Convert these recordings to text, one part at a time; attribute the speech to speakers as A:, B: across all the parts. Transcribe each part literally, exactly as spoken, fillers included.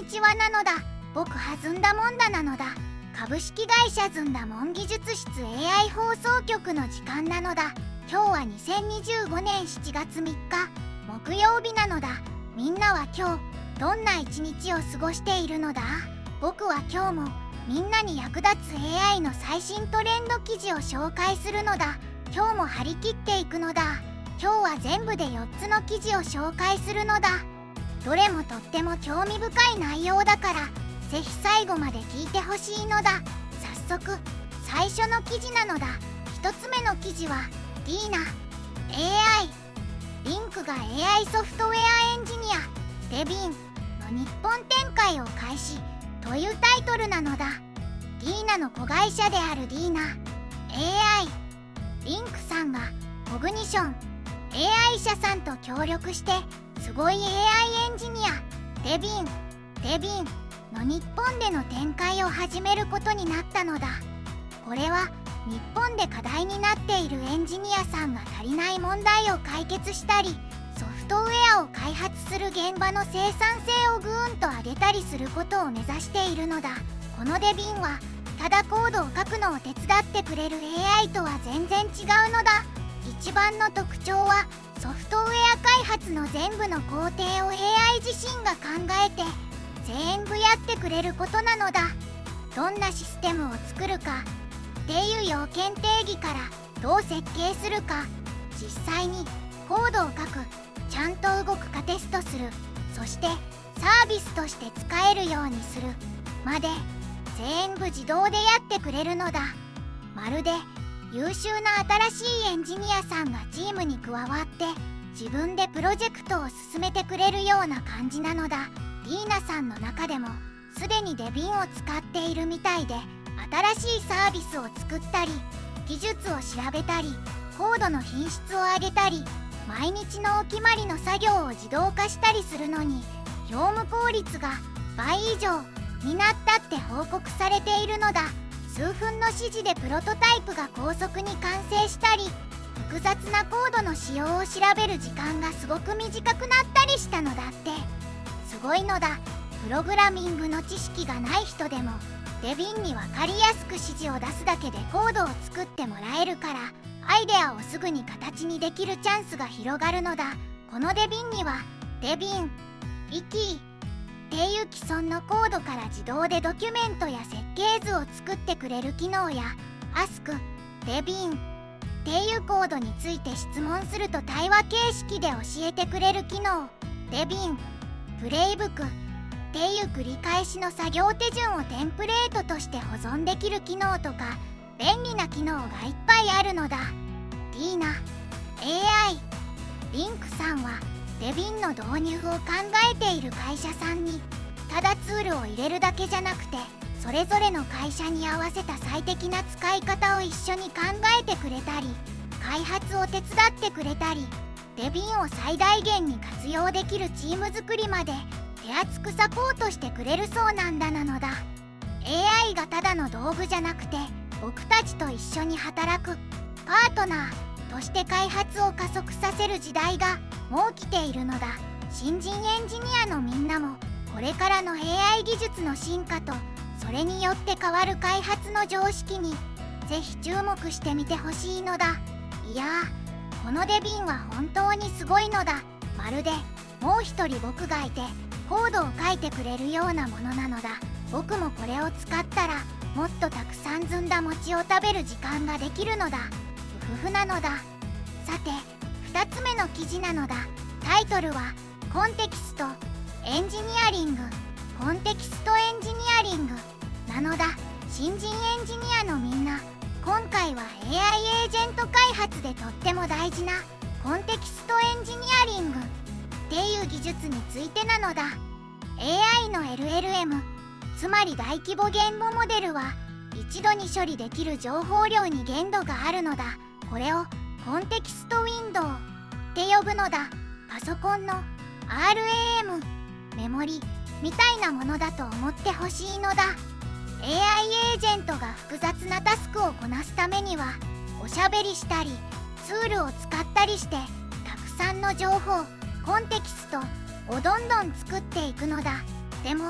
A: にちはなのだ。僕はずんだもんだなのだ。株式会社ずんだもん技術室 エーアイ 放送局の時間なのだ。今日はにせんにじゅうごねんしちがつみっか木曜日なのだ。みんなは今日どんな一日を過ごしているのだ？僕は今日もみんなに役立つ エーアイ の最新トレンド記事を紹介するのだ。今日も張り切っていくのだ。今日は全部でよっつの記事を紹介するのだ。どれもとっても興味深い内容だからぜひ最後まで聞いてほしいのだ。早速最初の記事なのだ。ひとつめの記事は ディーナ エーアイ リンクが エーアイ ソフトウェアエンジニアデビンの日本展開を開始というタイトルなのだ。ディーナの子会社であるディーナ エーアイ リンクさんがコグニション エーアイ 社さんと協力してすごい エーアイ エンジニアデビンデビンの日本での展開を始めることになったのだ。これは日本で課題になっているエンジニアさんが足りない問題を解決したりソフトウェアを開発する現場の生産性をぐーんと上げたりすることを目指しているのだ。このデビンはただコードを書くのを手伝ってくれる エーアイ とは全然違うのだ。一番の特徴はソフトウェア開発の全部の工程を エーアイ 自身が考えて全部やってくれることなのだ。どんなシステムを作るかっていう要件定義からどう設計するか実際にコードを書くちゃんと動くかテストするそしてサービスとして使えるようにするまで全部自動でやってくれるのだ。まるで優秀な新しいエンジニアさんがチームに加わって自分でプロジェクトを進めてくれるような感じなのだ。ディーナさんの中でもすでにデビンを使っているみたいで新しいサービスを作ったり技術を調べたりコードの品質を上げたり毎日のお決まりの作業を自動化したりするのに業務効率が倍以上になったって報告されているのだ。数分の指示でプロトタイプが高速に完成したり複雑なコードの仕様を調べる時間がすごく短くなったりしたのだって。すごいのだ。プログラミングの知識がない人でもデビンに分かりやすく指示を出すだけでコードを作ってもらえるからアイデアをすぐに形にできるチャンスが広がるのだ。このデビンにはデビン、イキーっていう既存のコードから自動でドキュメントや設計図を作ってくれる機能や アスク、デビンっていうコードについて質問すると対話形式で教えてくれる機能デビン、プレイブックっていう繰り返しの作業手順をテンプレートとして保存できる機能とか便利な機能がいっぱいあるのだ。ディーナ エーアイ リンクさんはデビンの導入を考えている会社さんにただツールを入れるだけじゃなくてそれぞれの会社に合わせた最適な使い方を一緒に考えてくれたり開発を手伝ってくれたりデビンを最大限に活用できるチーム作りまで手厚くサポートしてくれるそうなんだなのだ。 エーアイ がただの道具じゃなくて僕たちと一緒に働くパートナーとして開発を加速させる時代がもう来ているのだ。新人エンジニアのみんなもこれからの エーアイ 技術の進化とそれによって変わる開発の常識にぜひ注目してみてほしいのだ。いやーこのデビンは本当にすごいのだ。まるでもう一人僕がいてコードを書いてくれるようなものなのだ。僕もこれを使ったらもっとたくさんずんだ餅を食べる時間ができるのだ。ふふふなのだ。さてふたつめの記事なのだ。タイトルはコンテキストエンジニアリングコンテキストエンジニアリングなのだ。新人エンジニアのみんな今回は エーアイ エージェント開発でとっても大事なコンテキストエンジニアリングっていう技術についてなのだ。 エーアイ の エルエルエム つまり大規模言語モデルは一度に処理できる情報量に限度があるのだ。これをコンテキストウィンドウって呼ぶのだ。パソコンの アールエーエム メモリみたいなものだと思ってほしいのだ。 エーアイ エージェントが複雑なタスクをこなすためにはおしゃべりしたりツールを使ったりしてたくさんの情報コンテキストをどんどん作っていくのだ。でも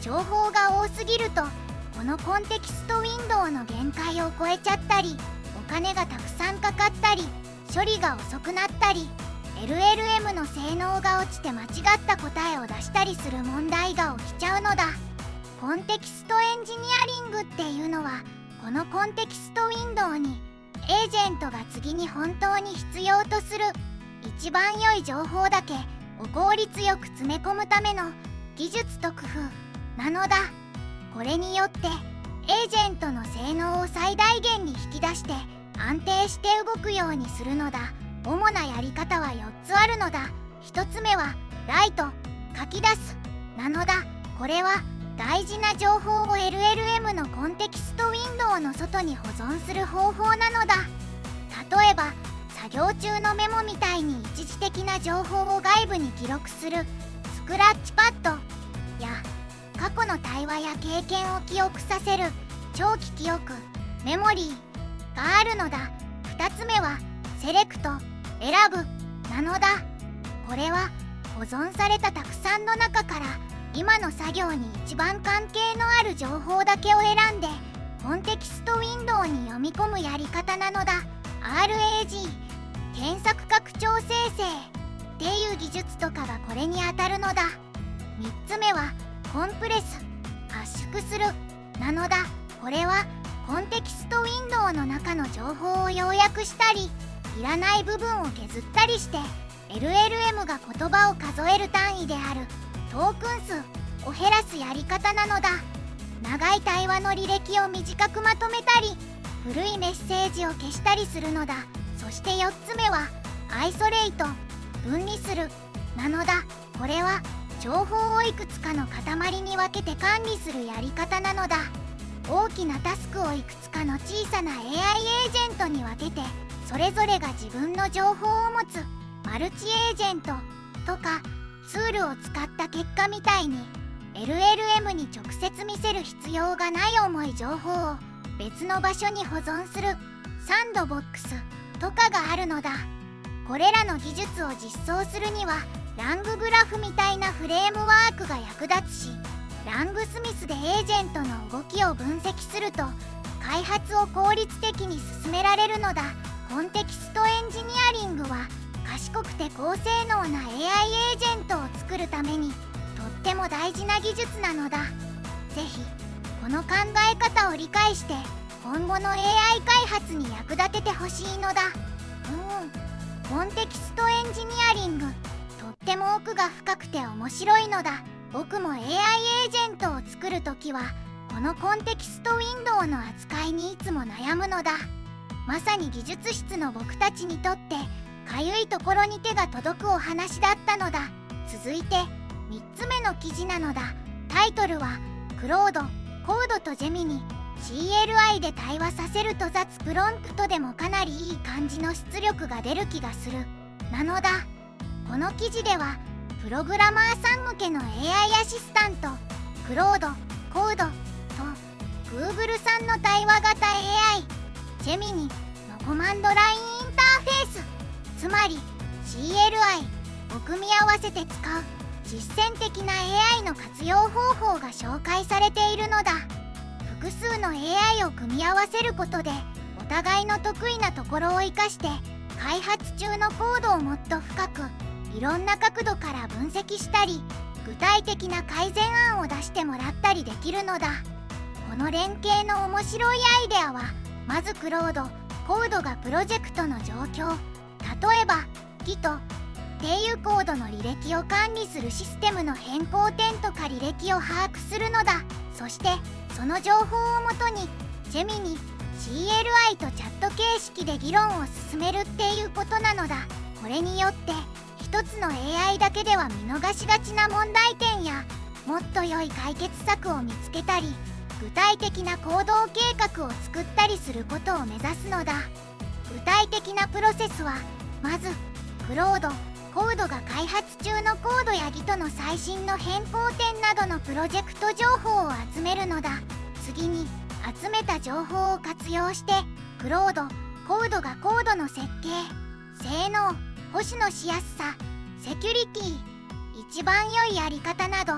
A: 情報が多すぎるとこのコンテキストウィンドウの限界を超えちゃったり、お金がたくさんかかったり、処理が遅くなったり、 エルエルエム の性能が落ちて間違った答えを出したりする問題が起きちゃうのだ。コンテキストエンジニアリングっていうのは、このコンテキストウィンドウにエージェントが次に本当に必要とする一番良い情報だけを効率よく詰め込むための技術と工夫なのだ。これによってエージェントの性能を最大限に引き出して安定して動くようにするのだ。主なやり方はよっつあるのだ。ひとつめはライト、書き出すなのだ。これは大事な情報を エルエルエム のコンテキストウィンドウの外に保存する方法なのだ。例えば作業中のメモみたいに一時的な情報を外部に記録するスクラッチパッドや、過去の対話や経験を記憶させる長期記憶メモリーがあるのだ。ふたつめはセレクト、選ぶなのだ。これは保存されたたくさんの中から今の作業に一番関係のある情報だけを選んでコンテキストウィンドウに読み込むやり方なのだ。 アールエージー 検索拡張生成っていう技術とかがこれにあたるのだ。みっつめはコンプレス、圧縮するなのだ。これはコンテキストウィンドウの中の情報を要約したり、いらない部分を削ったりして エルエルエム が言葉を数える単位であるトークン数を減らすやり方なのだ。長い対話の履歴を短くまとめたり、古いメッセージを消したりするのだ。そしてよっつめはアイソレイト、分離するなのだ。これは情報をいくつかの塊に分けて管理するやり方なのだ。大きなタスクをいくつかの小さな エーアイ エージェントに分けて、それぞれが自分の情報を持つマルチエージェントとかツールを使った結果みたいに エルエルエム に直接見せる必要がない重い情報を別の場所に保存するサンドボックスとかがあるのだ。これらの技術を実装するにはランググラフみたいなフレームワークが役立つし、ラングスミスでエージェントの動きを分析すると開発を効率的に進められるのだ。コンテキストエンジニアリングは賢くて高性能な エーアイ エージェントを作るためにとっても大事な技術なのだ。ぜひこの考え方を理解して今後の エーアイ 開発に役立ててほしいのだ。うん、コンテキストエンジニアリングとっても奥が深くて面白いのだ。僕も エーアイ エージェントを作るときはこのコンテキストウィンドウの扱いにいつも悩むのだ。まさに技術室の僕たちにとってかゆいところに手が届くお話だったのだ。続いてみっつめの記事なのだ。タイトルはクロード、コードとジェミニ シーエルアイ で対話させると雑プロンプトでもかなりいい感じの出力が出る気がするなのだ。この記事ではプログラマーさん向けの エーアイ アシスタントクロード、コードと Google さんの対話型 エーアイ ジェミニのコマンドラインインターフェース、つまり シーエルアイ を組み合わせて使う実践的な エーアイ の活用方法が紹介されているのだ。複数の エーアイ を組み合わせることでお互いの得意なところを生かして開発中のコードをもっと深くいろんな角度から分析したり、具体的な改善案を出してもらったりできるのだ。この連携の面白いアイデアは、まずクロード、コードがプロジェクトの状況、例えば Git っていうコードの履歴を管理するシステムの変更点とか履歴を把握するのだ。そしてその情報をもとにジェミニ シーエルアイ とチャット形式で議論を進めるっていうことなのだ。これによって一つの エーアイ だけでは見逃しがちな問題点やもっと良い解決策を見つけたり、具体的な行動計画を作ったりすることを目指すのだ。具体的なプロセスは、まずクロード、コードが開発中のコードや Git の最新の変更点などのプロジェクト情報を集めるのだ。次に集めた情報を活用してクロード、コードがコードの設計、性能、保守のしやすさ、セキュリティ、一番良いやり方など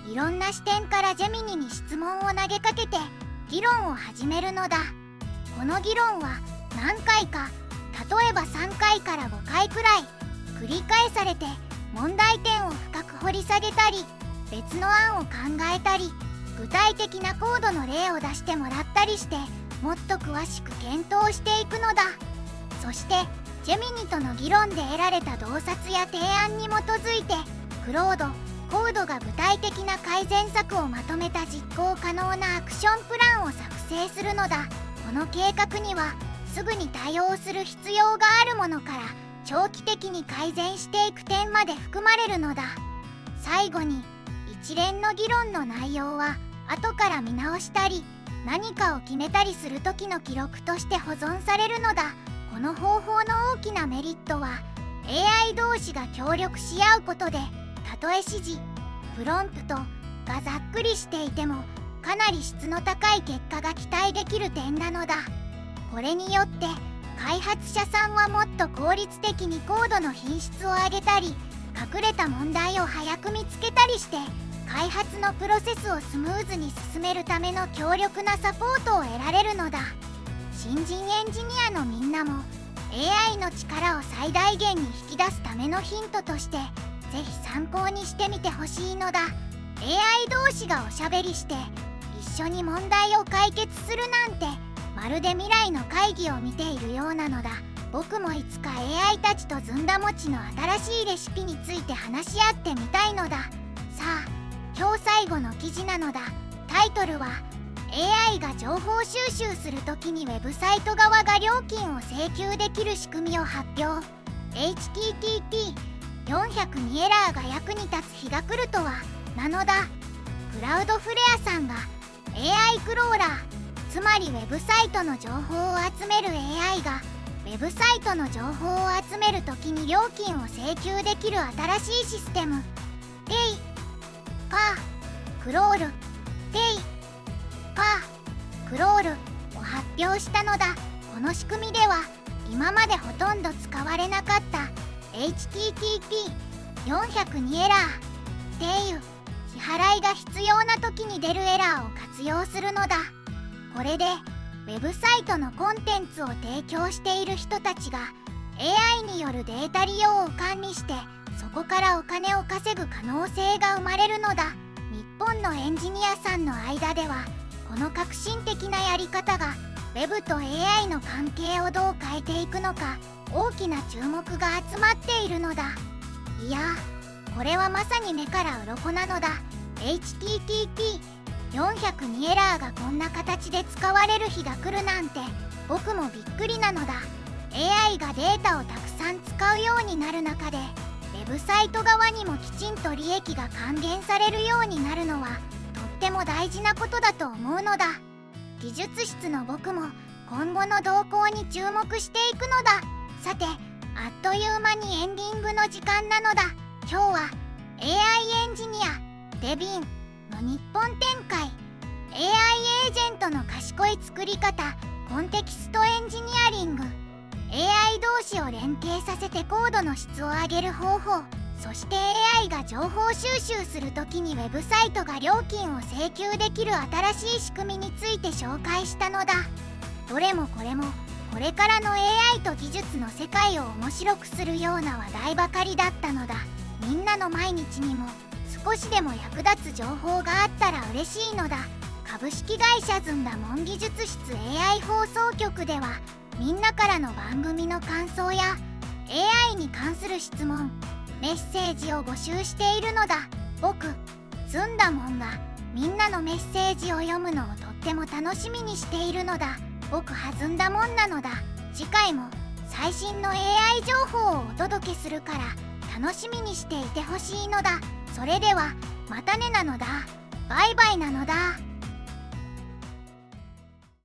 A: いろんな視点からジェミニに質問を投げかけて議論を始めるのだ。この議論は何回か、例えばさんかいからごかいくらい繰り返されて、問題点を深く掘り下げたり、別の案を考えたり、具体的なコードの例を出してもらったりして、もっと詳しく検討していくのだ。そしてジェミニとの議論で得られた洞察や提案に基づいて、クロードコードが具体的な改善策をまとめた実行可能なアクションプランを作成するのだ。この計画にはすぐに対応する必要があるものから長期的に改善していく点まで含まれるのだ。最後に一連の議論の内容は後から見直したり、何かを決めたりする時の記録として保存されるのだ。この方法の大きなメリットは エーアイ 同士が協力し合うことで、たとえ指示プロンプトがざっくりしていてもかなり質の高い結果が期待できる点なのだ。これによって開発者さんはもっと効率的にコードの品質を上げたり、隠れた問題を早く見つけたりして、開発のプロセスをスムーズに進めるための強力なサポートを得られるのだ。新人エンジニアのみんなも エーアイ の力を最大限に引き出すためのヒントとして、ぜひ参考にしてみてほしいのだ。 エーアイ 同士がおしゃべりして一緒に問題を解決するなんて、まるで未来の会議を見ているようなのだ。僕もいつか エーアイ たちとずんだ餅の新しいレシピについて話し合ってみたいのだ。さあ、今日最後の記事なのだ。タイトルは エーアイ が情報収集するときにウェブサイト側が料金を請求できる仕組みを発表。 エイチティーティーピーよんひゃくに エラーが役に立つ日が来るとはなのだ。クラウドフレアさんが エーアイ クローラー、つまりウェブサイトの情報を集める エーアイ がウェブサイトの情報を集めるときに料金を請求できる新しいシステム、ペイパークロール、ペイパークロールを発表したのだ。この仕組みでは今までほとんど使われなかった エイチティーティーピーよんひゃくに エラーっていう支払いが必要な時に出るエラーを活用するのだ。これでウェブサイトのコンテンツを提供している人たちが エーアイ によるデータ利用を管理して、そこからお金を稼ぐ可能性が生まれるのだ。日本のエンジニアさんの間ではこの革新的なやり方が Web と エーアイ の関係をどう変えていくのか、大きな注目が集まっているのだ。いや、これはまさに目から鱗なのだ。 エイチティーティーピーよんひゃくに エラーがこんな形で使われる日が来るなんて、僕もびっくりなのだ。 エーアイ がデータをたくさん使うようになる中で、ウェブサイト側にもきちんと利益が還元されるようになるのはとっても大事なことだと思うのだ。技術室の僕も今後の動向に注目していくのだ。さて、あっという間にエンディングの時間なのだ。今日は エーアイ エンジニアデビンの日本展開、 エーアイ エージェントの賢い作り方、コンテキストエンジニアリング、 エーアイ 同士を連携させてコードの質を上げる方法、そして エーアイ が情報収集するときにウェブサイトが料金を請求できる新しい仕組みについて紹介したのだ。どれもこれもこれからの エーアイ と技術の世界を面白くするような話題ばかりだったのだ。みんなの毎日にも少しでも役立つ情報があったら嬉しいのだ。株式会社ずんだもん技術室 エーアイ 放送局では、みんなからの番組の感想や エーアイ に関する質問、メッセージを募集しているのだ。僕ずんだもんがみんなのメッセージを読むのをとっても楽しみにしているのだ。僕はずんだもんなのだ。次回も最新の エーアイ 情報をお届けするから楽しみにしていてほしいのだ。それではまたねなのだ。バイバイなのだ。